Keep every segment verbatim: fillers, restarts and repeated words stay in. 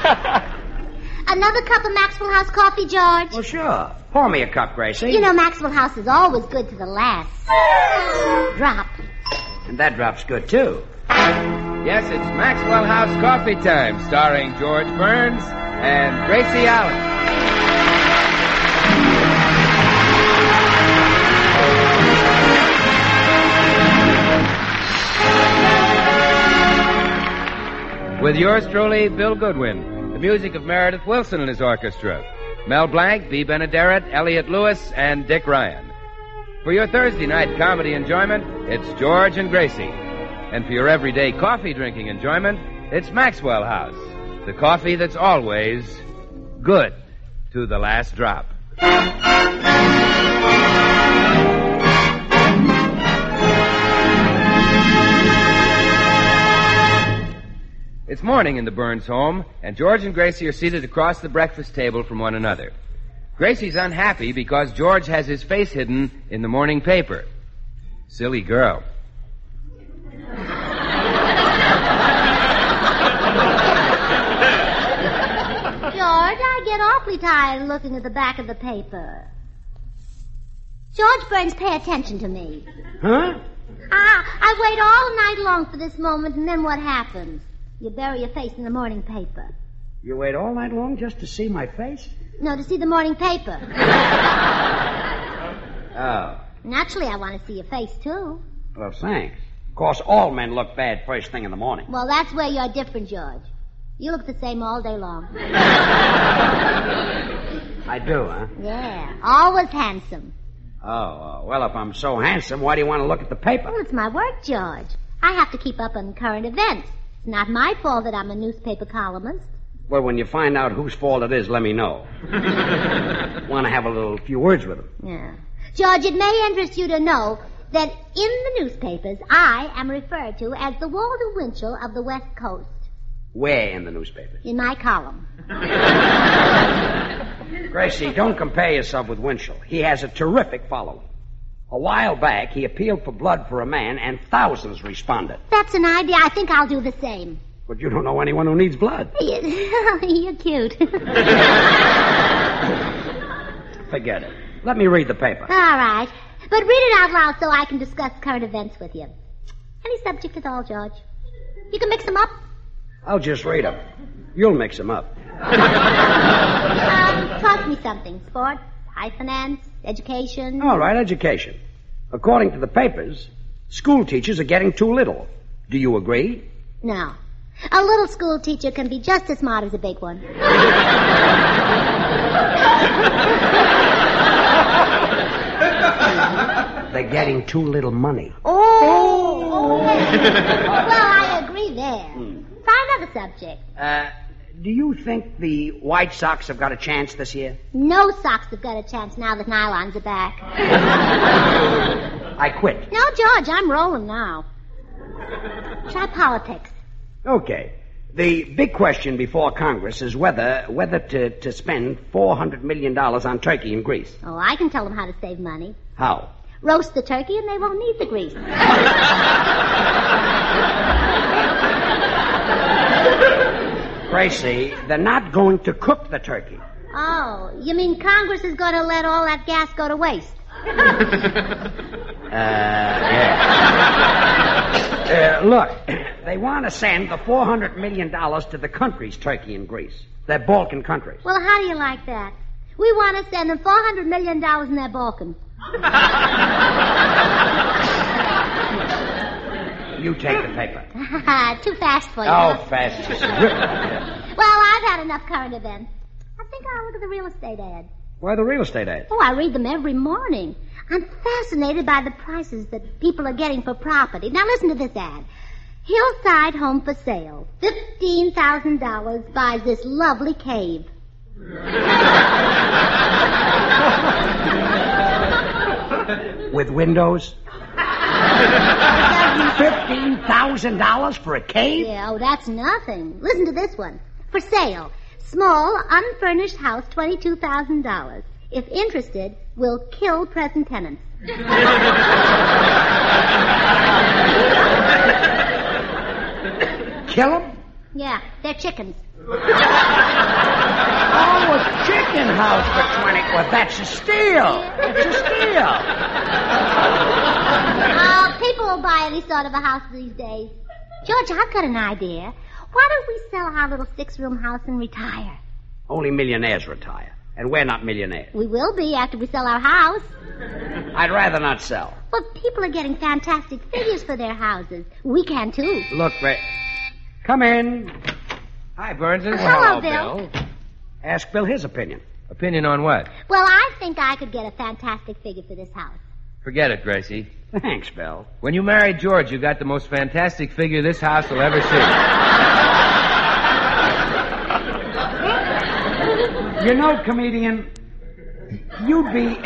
Another cup of Maxwell House coffee, George? Well, sure. Pour me a cup, Gracie. You know Maxwell House is always good to the last drop. And that drop's good, too. Yes, it's Maxwell House Coffee Time, starring George Burns and Gracie Allen. With yours truly, Bill Goodwin. The music of Meredith Wilson and his orchestra. Mel Blanc, Bea Benaderet, Elliott Lewis, and Dick Ryan. For your Thursday night comedy enjoyment, it's George and Gracie. And for your everyday coffee drinking enjoyment, it's Maxwell House. The coffee that's always good to the last drop. It's morning in the Burns home, and George and Gracie are seated across the breakfast table from one another. Gracie's unhappy because George has his face hidden in the morning paper. Silly girl. George, I get awfully tired looking at the back of the paper. George Burns, pay attention to me. Huh? Ah, I wait all night long for this moment, and then what happens? You bury your face in the morning paper. You wait all night long just to see my face? No, to see the morning paper. Oh. Naturally, I want to see your face, too. Well, thanks. Of course, all men look bad first thing in the morning. Well, that's where you're different, George. You look the same all day long. I do, huh? Yeah, always handsome. Oh, uh, well, if I'm so handsome, why do you want to look at the paper? Well, it's my work, George. I have to keep up on current events. It's not my fault that I'm a newspaper columnist. Well, when you find out whose fault it is, let me know. Want to have a little few words with him. Yeah. George, it may interest you to know that in the newspapers, I am referred to as the Walter Winchell of the West Coast. Where in the newspapers? In my column. Gracie, don't compare yourself with Winchell. He has a terrific following. A while back, he appealed for blood for a man, and thousands responded. That's an idea. I think I'll do the same. But you don't know anyone who needs blood. You're cute. Forget it. Let me read the paper. All right. But read it out loud so I can discuss current events with you. Any subject at all, George. You can mix them up. I'll just read them. You'll mix them up. um, talk me something. Sports, high finance, education. All right, education. According to the papers, school teachers are getting too little. Do you agree? No. A little school teacher can be just as smart as a big one. They're getting too little money. Oh! Well, I agree there. Hmm. Try another subject. Uh, do you think the White Sox have got a chance this year? No Sox have got a chance now that nylons are back. I quit. No, George, I'm rolling now. Try politics. Okay. The big question before Congress is whether whether to, to spend four hundred million dollars on turkey in Greece. Oh, I can tell them how to save money. How? Roast the turkey and they won't need the grease. Gracie, they're not going to cook the turkey. Oh, you mean Congress is going to let all that gas go to waste? uh, yeah. uh, look, they want to send the four hundred million dollars to the countries, Turkey and Greece. They're Balkan countries. Well, how do you like that? We want to send them four hundred million dollars in their Balkans. You take the paper. Too fast for you. Oh, fast. Well, I've had enough current events. I think I'll look at the real estate ad. Why the real estate ad? Oh, I read them every morning. I'm fascinated by the prices that people are getting for property. Now, listen to this ad. Hillside home for sale. fifteen thousand dollars buys this lovely cave. With windows? fifteen thousand dollars for a cave? Yeah, oh, that's nothing. Listen to this one. For sale. Small, unfurnished house, twenty-two thousand dollars. If interested, will kill present tenants. Kill them? Yeah, they're chickens. Oh, a chicken house for twenty. Well, that's a steal. It's a steal. Oh, people will buy any sort of a house these days. George, I've got an idea. Why don't we sell our little six-room house and retire? Only millionaires retire. And we're not millionaires. We will be after we sell our house. I'd rather not sell. But people are getting fantastic figures for their houses. We can, too. Look, Ray. Come in. Hi, Burns. Uh, hello, Bill. Ask Bill his opinion. Opinion on what? Well, I think I could get a fantastic figure for this house. Forget it, Gracie. Thanks, Bill. When you married George, you got the most fantastic figure this house will ever see. You know, comedian, you'd be...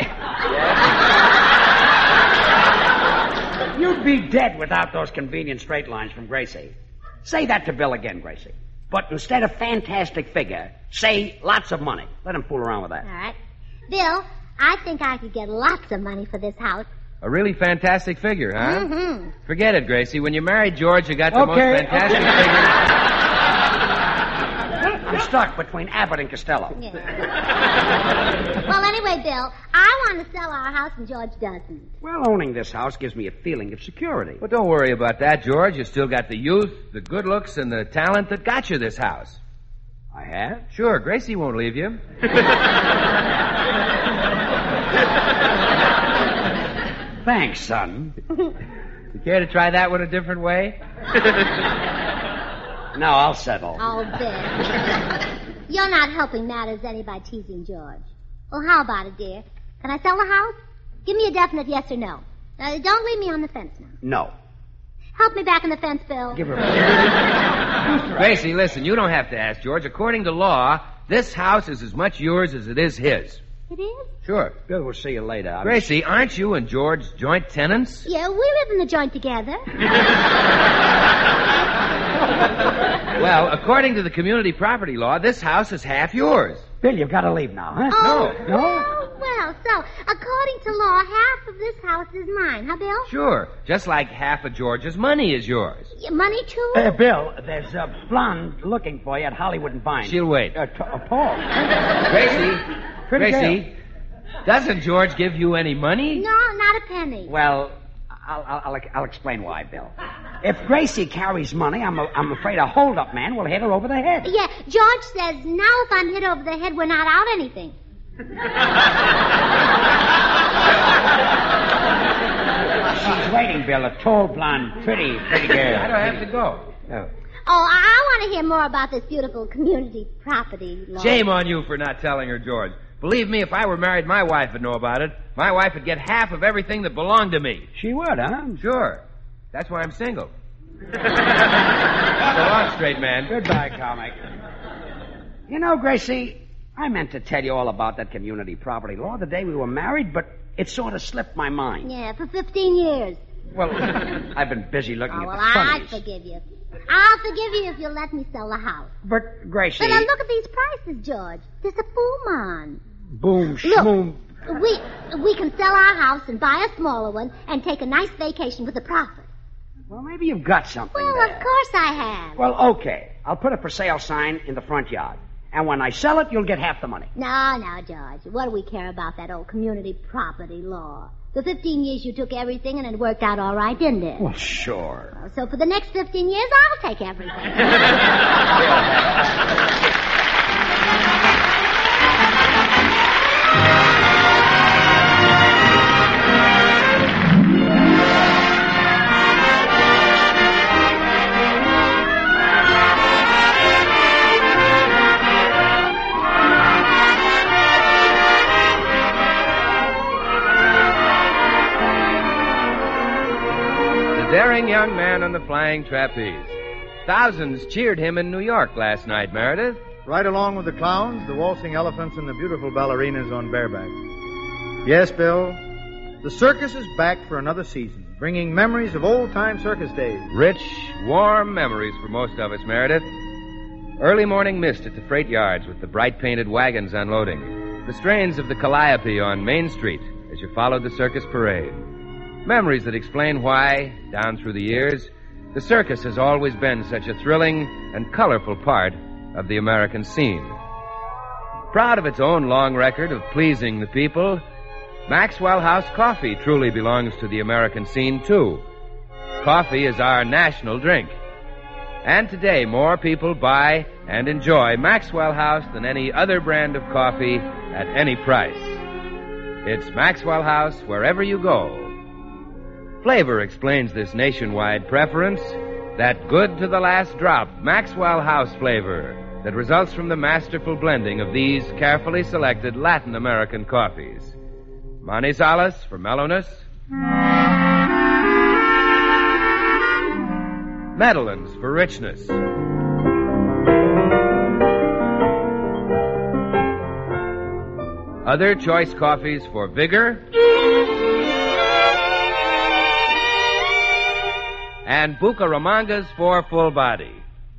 You'd be dead without those convenient straight lines from Gracie. Say that to Bill again, Gracie. But instead of fantastic figure, say lots of money. Let him fool around with that. All right. Bill, I think I could get lots of money for this house. A really fantastic figure, huh? Mm-hmm. Forget it, Gracie. When you married George, you got the Okay, most fantastic okay. figure. You're stuck between Abbott and Costello. Yeah. Well, anyway, Bill, I want to sell our house and George doesn't. Well, owning this house gives me a feeling of security. But don't worry about that, George. You still got the youth, the good looks, and the talent that got you this house. I have? Sure, Gracie won't leave you. Thanks, son. You care to try that one a different way? No, I'll settle. Oh, Bill. You're not helping matters any by teasing George. Well, how about it, dear? Can I sell the house? Give me a definite yes or no. Uh, don't leave me on the fence now. No. Help me back on the fence, Bill. Give her a... Gracie, listen, you don't have to ask George. According to law, this house is as much yours as it is his. It is? Sure. Bill, we'll see you later. I'm... Gracie, aren't you and George joint tenants? Yeah, we live in the joint together. Well, according to the community property law, this house is half yours. Bill, you've got to leave now, huh? Oh, No. No? oh, well, so, according to law, half of this house is mine, huh, Bill? Sure. Just like half of George's money is yours. Yeah, money, too? Uh, Bill, there's a blonde looking for you at Hollywood and Vine. She'll wait. Uh, t- uh, Paul. Gracie, Pretty Gracie, doesn't George give you any money? No, not a penny. Well, I'll, I'll, I'll, I'll explain why, Bill. If Gracie carries money, I'm, a, I'm afraid a hold-up man will hit her over the head. Yeah, George says now if I'm hit over the head, we're not out anything. She's waiting, Bill. A tall, blonde, pretty, pretty girl. I don't have to go. Oh. Oh, I, I want to hear more about this beautiful community property law. Shame on you for not telling her, George. Believe me, if I were married, my wife would know about it. My wife would get half of everything that belonged to me. She would, huh? Sure. That's why I'm single. So long, straight man. Goodbye, comic. You know, Gracie, I meant to tell you all about that community property law the day we were married, but it sort of slipped my mind. Yeah, for fifteen years. Well, I've been busy looking Oh, at well, the I funnies. forgive you. I'll forgive you if you'll let me sell the house. But, Gracie... But now look at these prices, George. There's a boom on. Boom, Look, schmoom. we, we can sell our house and buy a smaller one and take a nice vacation with a profit. Well, maybe you've got something Well, there. of course I have. Well, okay. I'll put a for sale sign in the front yard. And when I sell it, you'll get half the money. No, no, George. What do we care about that old community property law? For fifteen years you took everything and it worked out all right, didn't it? Well, sure. So for the next fifteen years, I'll take everything. Daring young man on the flying trapeze. Thousands cheered him in New York last night, Meredith. Right along with the clowns, the waltzing elephants, and the beautiful ballerinas on bareback. Yes, Bill, the circus is back for another season, bringing memories of old-time circus days. Rich, warm memories for most of us, Meredith. Early morning mist at the freight yards with the bright painted wagons unloading. The strains of the Calliope on Main Street as you followed the circus parade. Memories that explain why, down through the years, The circus has always been such a thrilling and colorful part of the American scene. Proud of its own long record of pleasing the people, Maxwell House Coffee truly belongs to the American scene, too. Coffee is our national drink. And today, more people buy and enjoy Maxwell House than any other brand of coffee at any price. It's Maxwell House wherever you go. Flavor explains this nationwide preference, that good to the last drop Maxwell House flavor that results from the masterful blending of these carefully selected Latin American coffees. Manizales for mellowness. Medellins for richness. Other choice coffees for vigor. And Bucaramangas for full body.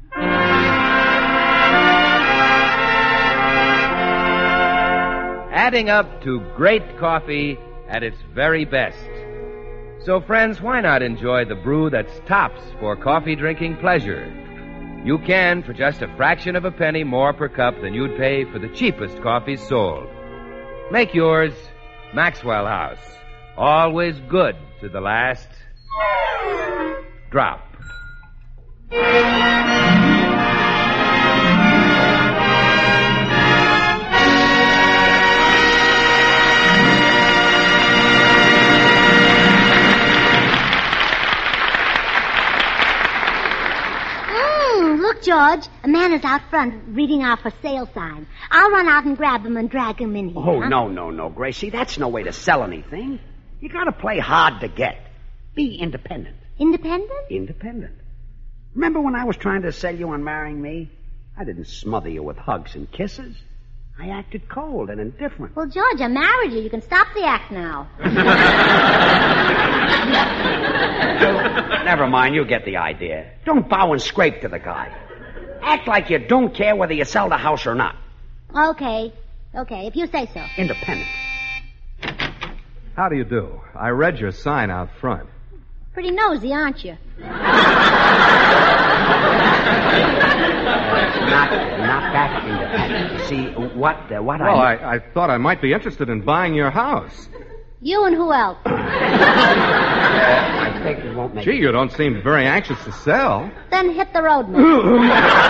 Adding up to great coffee at its very best. So, friends, why not enjoy the brew that's tops for coffee drinking pleasure? You can for just a fraction of a penny more per cup than you'd pay for the cheapest coffees sold. Make yours Maxwell House. Always good to the last drop. Look, George, a man is out front reading our for sale sign. I'll run out and grab him and drag him in here. Oh, huh? no, no, no, Gracie. That's no way to sell anything. You gotta play hard to get. Be independent. Independent? Independent. Remember when I was trying to sell you on marrying me? I didn't smother you with hugs and kisses. I acted cold and indifferent. Well, George, I married you. You can stop the act now. Never mind, you get the idea. Don't bow and scrape to the guy. Act like you don't care whether you sell the house or not. Okay. Okay, if you say so. Independent. How do you do? I read your sign out front. Pretty nosy, aren't you? Not, not that independent. You see, what, uh, what Well, I... I, I thought I might be interested in buying your house. You and who else? I think it won't make Gee, it. you don't seem very anxious to sell. Then hit the road, man.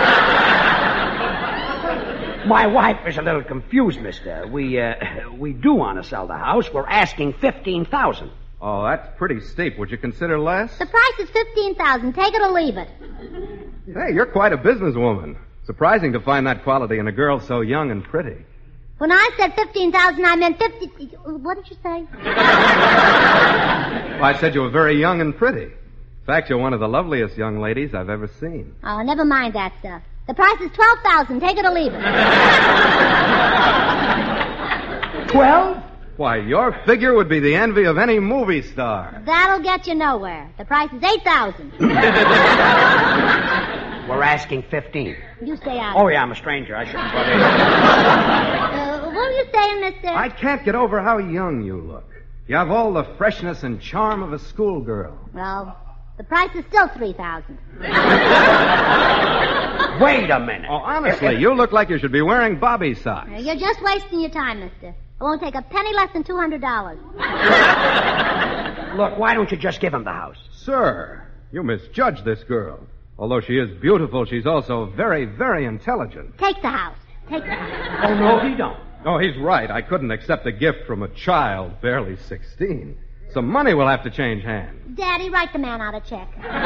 My wife is a little confused, mister. We, uh, we do want to sell the house. We're asking fifteen thousand dollars. Oh, that's pretty steep. Would you consider less? The price is fifteen thousand dollars. Take it or leave it. Hey, you're quite a businesswoman. Surprising to find that quality in a girl so young and pretty. When I said fifteen thousand dollars, I meant fifty... What did you say? Well, I said you were very young and pretty. In fact, you're one of the loveliest young ladies I've ever seen. Oh, never mind that stuff. The price is twelve thousand dollars. Take it or leave it. Twelve? Why, your figure would be the envy of any movie star. That'll get you nowhere. The price is eight thousand dollars. We're asking fifteen. You stay out. Oh, yeah, I'm a stranger. I shouldn't butt in. Uh, what are you saying, mister? I can't get over how young you look. You have all the freshness and charm of a schoolgirl. Well, the price is still three thousand dollars. Wait a minute. Oh, honestly, you look like you should be wearing bobby socks. Uh, You're just wasting your time, mister. I won't take a penny less than two hundred dollars. Look, why don't you just give him the house? Sir, you misjudge this girl. Although she is beautiful, she's also very, very intelligent. Take the house. Take the house. Oh, no, he don't. Oh, he's right. I couldn't accept a gift from a child barely sixteen. Some money will have to change hands. Daddy, write the man out a check.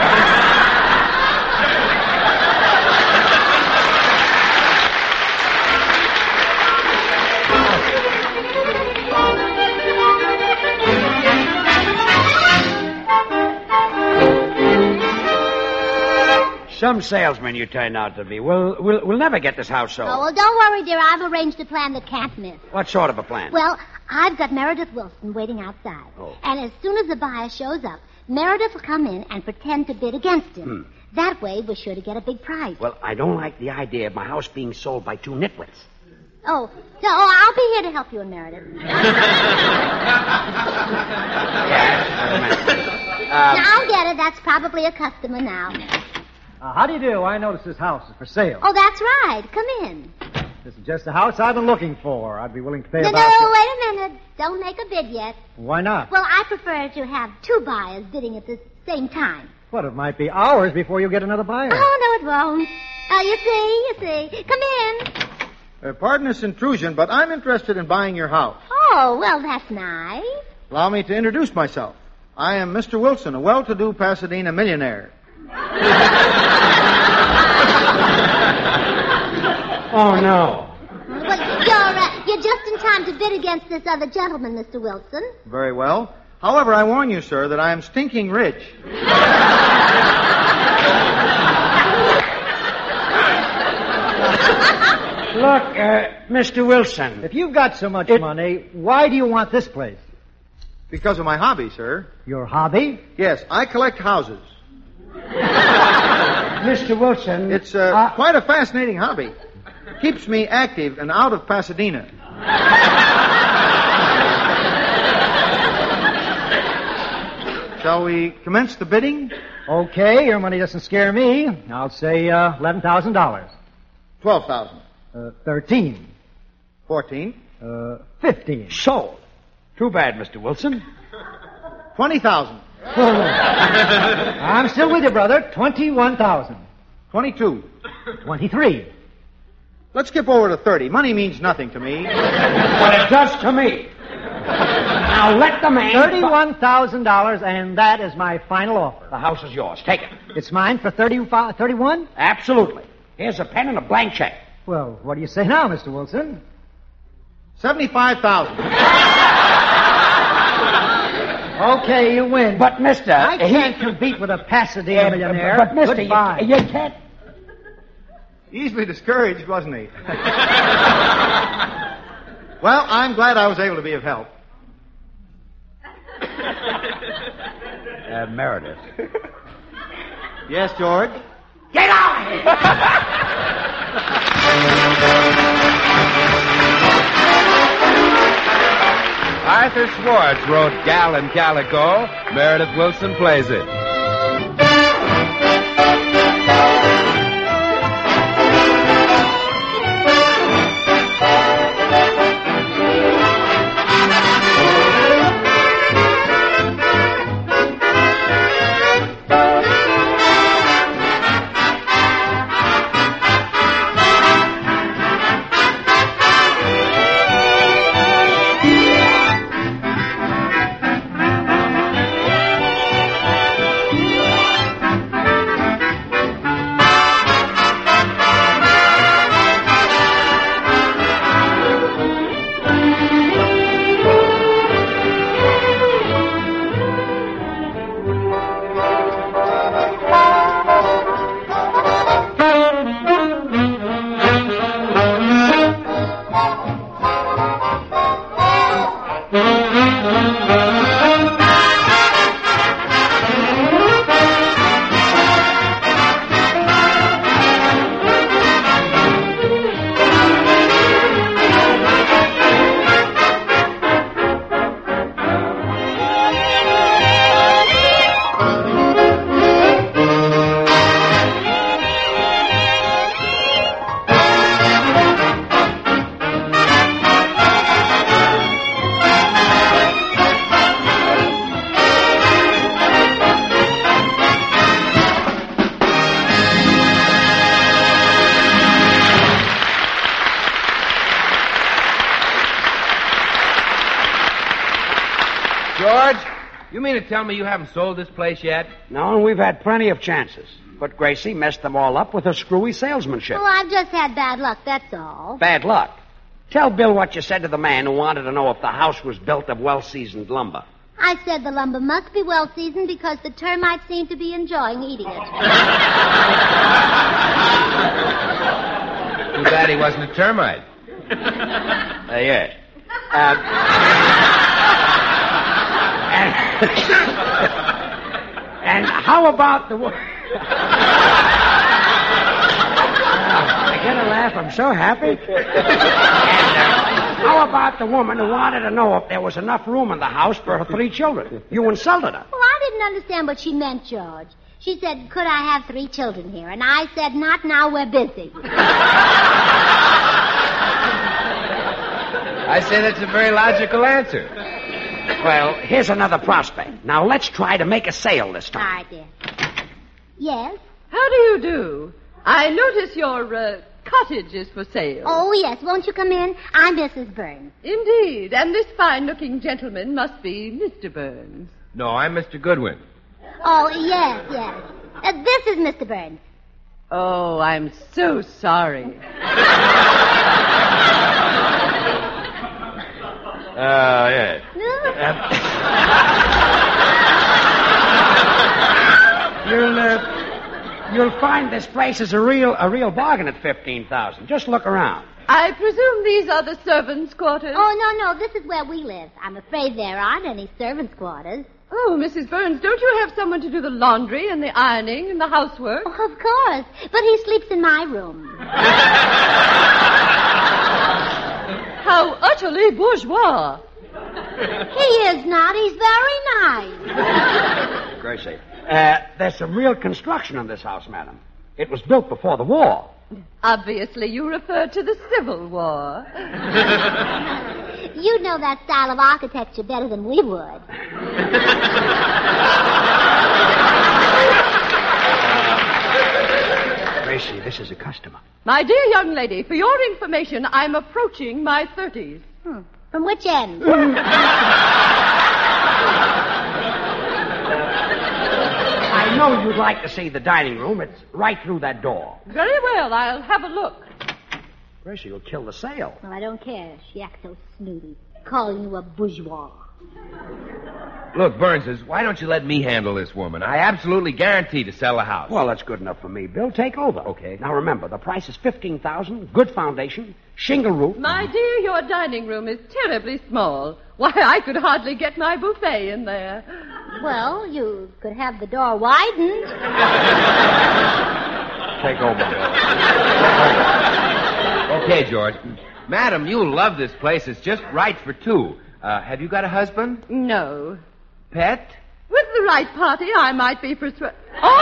Some salesman you turned out to be. We'll, we'll, we'll never get this house sold. Oh, well, don't worry, dear. I've arranged a plan that can't miss. What sort of a plan? Well, I've got Meredith Wilson waiting outside. Oh. And as soon as the buyer shows up, Meredith will come in and pretend to bid against him. Hmm. That way, we're sure to get a big price. Well, I don't like the idea of my house being sold by two nitwits. Oh, so oh, I'll be here to help you and Meredith. Yes, Now, I'll get it. That's probably a customer now. Uh, how do you do? I noticed this house is for sale. Oh, that's right. Come in. This is just the house I've been looking for. I'd be willing to pay No, about... no, wait a minute. Don't make a bid yet. Why not? Well, I prefer to have two buyers bidding at the same time. What, it might be hours before you get another buyer. Oh, no, it won't. Uh, you see, you see. Come in. Uh, pardon this intrusion, but I'm interested in buying your house. Oh, well, that's nice. Allow me to introduce myself. I am Mister Wilson, a well-to-do Pasadena millionaire. Oh, no. Well, you're, uh, you're just in time to bid against this other gentleman, Mister Wilson. Very well. However, I warn you, sir, that I am stinking rich. Look, uh, Mister Wilson. If you've got so much It- money, why do you want this place? Because of my hobby, sir. Your hobby? Yes, I collect houses. Mister Wilson. It's uh, uh, quite a fascinating hobby. Keeps me active and out of Pasadena. Shall we commence the bidding? Okay, your money doesn't scare me. I'll say uh, eleven thousand dollars. Twelve thousand. Uh, thirteen. Fourteen. Uh, fifteen. Sold. Too bad, Mister Wilson. Twenty thousand. I'm still with you, brother. Twenty-one thousand. Twenty-two. Twenty-three. Let's skip over to thirty. Money means nothing to me. But it does to me. Now let the man... Thirty-one thousand dollars, and that is my final offer. The house is yours. Take it. It's mine for thirty-five, thirty-one? Absolutely. Here's a pen and a blank check. Well, what do you say now, Mister Wilson? Seventy-five thousand. Okay, you win. But, Mister... I can't compete with a Pasadena millionaire. But, Mister, you, Goodbye. you can't... Easily discouraged, wasn't he? Well, I'm glad I was able to be of help. Uh, Meredith. Yes, George? Get out of here! Arthur Schwartz wrote Gal and Calico. Meredith Wilson plays it. George, you mean to tell me you haven't sold this place yet? No, and we've had plenty of chances. But Gracie messed them all up with her screwy salesmanship. Well, I've just had bad luck, that's all. Bad luck. Tell Bill what you said to the man who wanted to know if the house was built of well-seasoned lumber. I said the lumber must be well seasoned because the termites seem to be enjoying eating it. Too bad he wasn't a termite. Uh, yes. Uh, and, and how about the... wo- I get a laugh. I'm so happy. And, uh, how about the woman who wanted to know if there was enough room in the house for her three children? You insulted her. Well, I didn't understand what she meant, George. She said, could I have three children here? And I said, not now, we're busy. I say that's a very logical answer. Well, here's another prospect. Now let's try to make a sale this All time. right, dear. Yes? How do you do? I notice your uh, cottage is for sale. Oh, yes. Won't you come in? I'm Missus Burns. Indeed. And this fine-looking gentleman must be Mister Burns. No, I'm Mister Goodwin. Oh, yes, yes. Uh, this is Mister Burns. Oh, I'm so sorry. Uh, yes. You'll, uh, you'll find this place is a real, a real bargain at fifteen thousand. Just look around. I presume these are the servants' quarters? Oh, no, no. This is where we live. I'm afraid there aren't any servants' quarters. Oh, Missus Burns, don't you have someone to do the laundry and the ironing and the housework? Oh, of course. But he sleeps in my room. How utterly bourgeois. He is not. He's very nice. Gracie, uh, there's some real construction on this house, madam. It was built before the war. Obviously, you refer to the Civil War. You know that style of architecture better than we would. Gracie, this is a customer. My dear young lady, for your information, I'm approaching my thirties. Hmm. From which end? I know you'd like to see the dining room. It's right through that door. Very well, I'll have a look. Gracie, you'll kill the sale. Well, I don't care. She acts so snooty. Calling you a bourgeois. Look, Burns, why don't you let me handle this woman? I absolutely guarantee to sell the house. Well, that's good enough for me, Bill. Take over. Okay. Now, remember, the price is fifteen thousand dollars, good foundation, shingle roof. My dear, your dining room is terribly small. Why, I could hardly get my buffet in there. Well, you could have the door widened. Take over, Bill. Okay, George. Madam, you'll love this place. It's just right for two. Uh, have you got a husband? No. Pet? With the right party, I might be persuaded. Oh!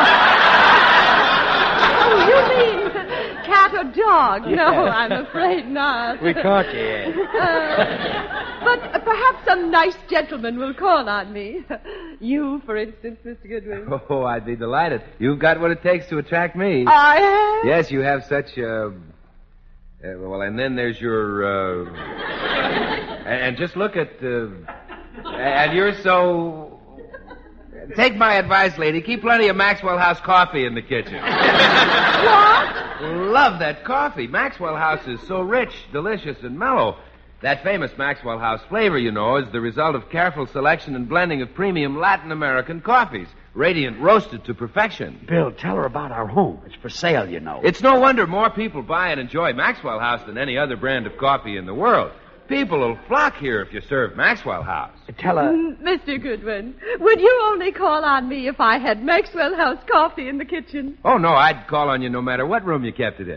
Oh, you mean cat or dog? No, I'm afraid not. We caught you, Ed. Uh, but uh, perhaps some nice gentleman will call on me. You, for instance, Mister Goodwin. Oh, I'd be delighted. You've got what it takes to attract me. I have? Yes, you have such, uh... uh well, and then there's your, uh... and, and just look at, uh... and you're so... Take my advice, lady. Keep plenty of Maxwell House coffee in the kitchen. What? Love that coffee. Maxwell House is so rich, delicious, and mellow. That famous Maxwell House flavor, you know, is the result of careful selection and blending of premium Latin American coffees. Radiant roasted to perfection. Bill, tell her about our home. It's for sale, you know. It's no wonder more people buy and enjoy Maxwell House than any other brand of coffee in the world. People will flock here if you serve Maxwell House. Tell her... Mm, Mister Goodwin, would you only call on me if I had Maxwell House coffee in the kitchen? Oh, no, I'd call on you no matter what room you kept it in.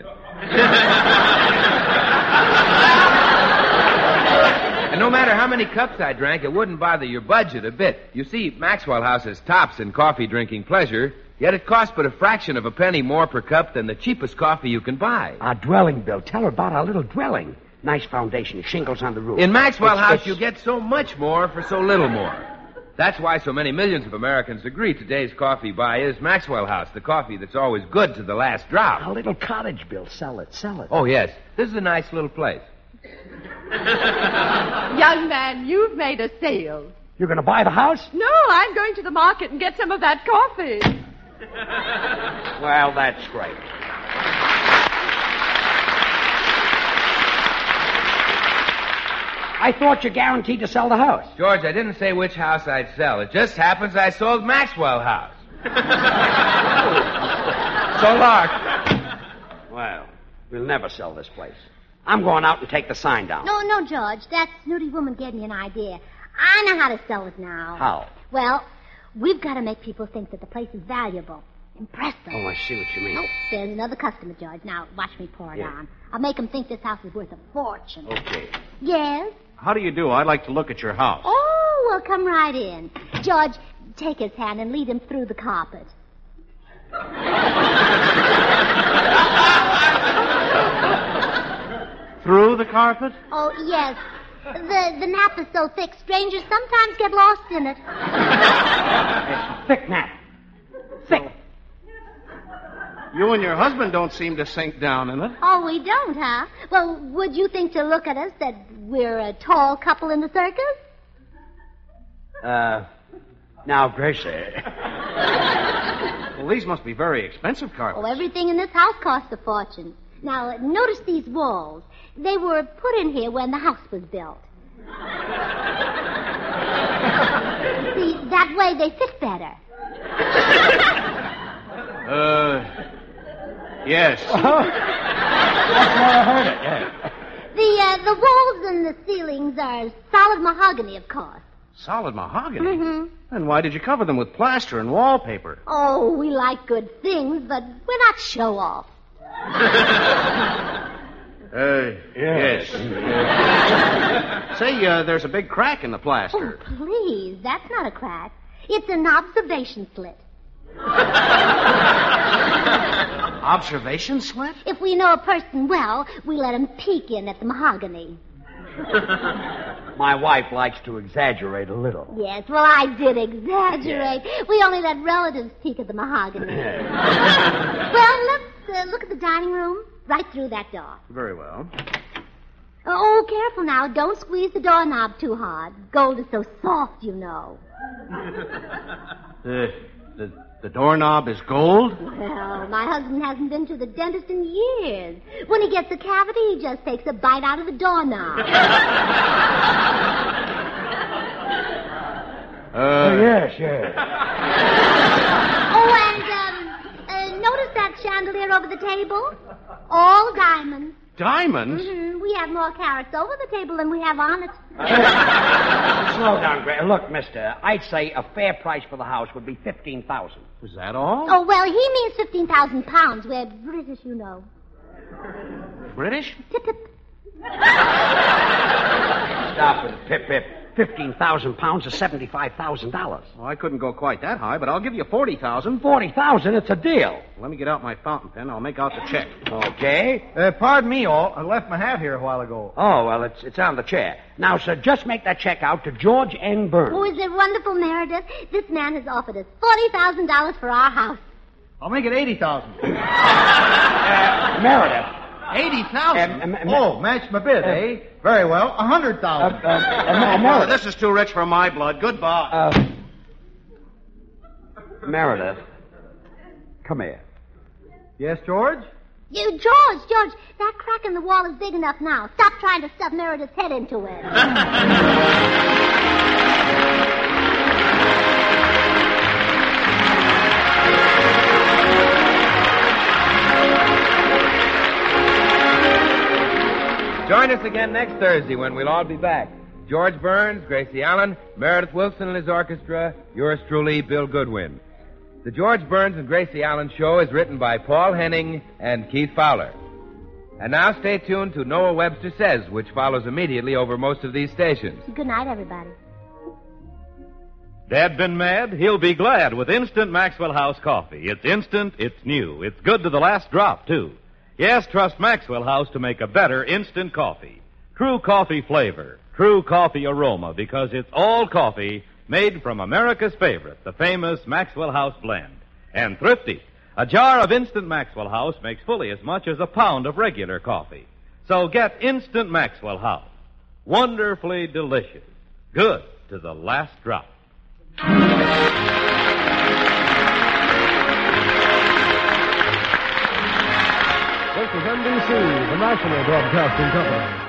And no matter how many cups I drank, it wouldn't bother your budget a bit. You see, Maxwell House is tops in coffee-drinking pleasure, yet it costs but a fraction of a penny more per cup than the cheapest coffee you can buy. Our dwelling, Bill. Tell her about our little dwelling. Nice foundation, shingles on the roof. In Maxwell It's- House, it's- you get so much more for so little more. That's why so many millions of Americans agree today's coffee buy is Maxwell House, the coffee that's always good to the last drop. Our little cottage, Bill. Sell it, sell it. Oh, yes. This is a nice little place. Young man, you've made a sale. You're going to buy the house? No, I'm going to the market and get some of that coffee. Well, that's great. I thought you guaranteed to sell the house. George, I didn't say which house I'd sell. It just happens I sold Maxwell House. So, Lark. Well, we'll never sell this place. I'm going out and take the sign down. No, no, George. That snooty woman gave me an idea. I know how to sell it now. How? Well, we've got to make people think that the place is valuable. Impress them. Oh, I see what you mean. Oh, there's another customer, George. Now, watch me pour it Yeah. on. I'll make them think this house is worth a fortune. Okay. Yes? How do you do? I'd like to look at your house. Oh, well, come right in. George, take his hand and lead him through the carpet. Through the carpet? Oh, yes. The the nap is so thick, strangers sometimes get lost in it. It's thick nap. Thick. You and your husband don't seem to sink down in it. Oh, we don't, huh? Well, would you think to look at us that we're a tall couple in the circus? Uh, now, Gracie. Well, these must be very expensive carpets. Oh, everything in this house costs a fortune. Now, notice these walls. They were put in here when the house was built. See, that way they fit better. Uh, yes. That's why I heard it, yeah. The, uh, the walls and the ceilings are solid mahogany, of course. Solid mahogany? Mm-hmm. Then why did you cover them with plaster and wallpaper? Oh, we like good things, but we're not show-off. Uh, yes. Say, uh, there's a big crack in the Oh, plaster. please, that's not a crack. It's an observation slit. Observation slit? If we know a person well, we let him peek in at the mahogany. My wife likes to exaggerate a little. Yes, well, I did exaggerate. We only let relatives peek at the mahogany. Well, let's uh, look at the dining room. Right through that door. Very well. Oh, careful now. Don't squeeze the doorknob too hard. Gold is so soft, you know. The, the, the doorknob is gold? Well, my husband hasn't been to the dentist in years. When he gets a cavity, he just takes a bite out of the doorknob. Uh, yes, yes. Oh, and, um, uh, notice that chandelier over the table? All diamonds. Diamonds? Mm-hmm. We have more carats over the table than we have on it. Slow down, Gracie. Look, mister, I'd say a fair price for the house would be fifteen thousand dollars. Is that all? Oh, well, he means fifteen thousand pounds. We're British, you know. British? Tip-tip. Stop it, pip-pip. fifteen thousand pounds is seventy-five thousand dollars. Well, I couldn't go quite that high, but I'll give you forty thousand dollars. forty thousand dollars, it's a deal. Let me get out my fountain pen. I'll make out the check. Okay. Uh, pardon me, all. I left my hat here a while ago. Oh, well, it's it's on the chair. Now, sir, just make that check out to George N. Burns. Oh, is it wonderful, Meredith? This man has offered us forty thousand dollars for our house. I'll make it eighty thousand. Uh, Meredith. Eighty thousand? Um, um, um, oh, match my bid, uh, eh? Very well. A hundred Uh, thousand. uh, uh, Oh, Meredith. this is too rich for my blood. Goodbye. Uh, Meredith. Come here. Yes, George? You, George, George, that crack in the wall is big enough now. Stop trying to stuff Meredith's head into it. Join us again next Thursday when we'll all be back. George Burns, Gracie Allen, Meredith Wilson and his orchestra, yours truly, Bill Goodwin. The George Burns and Gracie Allen Show is written by Paul Henning and Keith Fowler. And now stay tuned to Noah Webster Says, which follows immediately over most of these stations. Good night, everybody. Dad been mad? He'll be glad with Instant Maxwell House coffee. It's instant, it's new, it's good to the last drop, too. Yes, trust Maxwell House to make a better instant coffee. True coffee flavor, true coffee aroma, because it's all coffee made from America's favorite, the famous Maxwell House blend. And thrifty. A jar of Instant Maxwell House makes fully as much as a pound of regular coffee. So get Instant Maxwell House. Wonderfully delicious. Good to the last drop. This is N B C, the national broadcasting company.